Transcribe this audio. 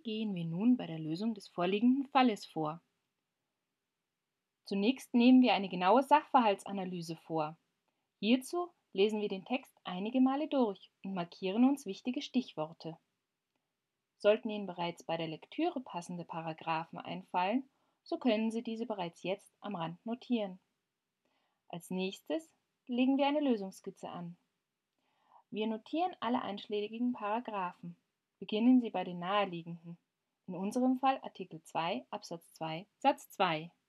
gehen wir nun bei der Lösung des vorliegenden Falles vor? Zunächst nehmen wir eine genaue Sachverhaltsanalyse vor. Hierzu lesen wir den Text einige Male durch und markieren uns wichtige Stichworte. Sollten Ihnen bereits bei der Lektüre passende Paragraphen einfallen, so können Sie diese bereits jetzt am Rand notieren. Als nächstes legen wir eine Lösungsskizze an. Wir notieren alle einschlägigen Paragraphen. Beginnen Sie bei den naheliegenden, in unserem Fall Artikel 2 Absatz 2 Satz 2.